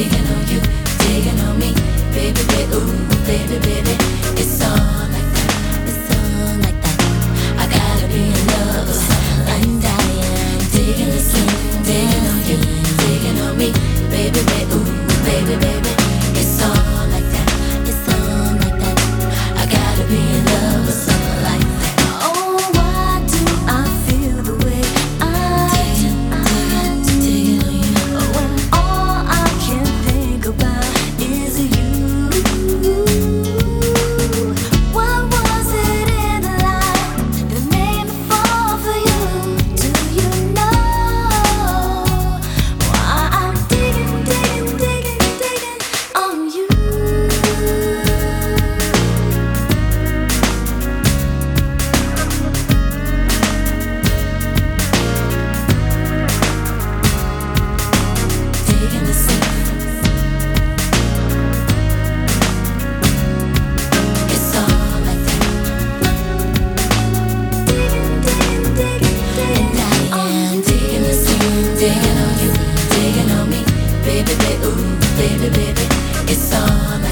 digging on you, digging on me, baby, baby, ooh, baby, baby. It's all like that, it's all like that. I gotta be in love with something like that. Digging the skin, digging on you, digging on me, baby, baby, ooh, baby, baby. It's all like that, it's all like that. I gotta be in love with something like that. Oh, why do I feel the way Digging on you. when all I can think about is you? What was it in the light that made me fall for you? Do you know why I'm digging, digging, digging, digging on you? Digging the skin. It's all like that. Digging, digging, digging, digging And digging the skin, digging on you, digging on me, baby, baby, ooh, baby, baby. It's all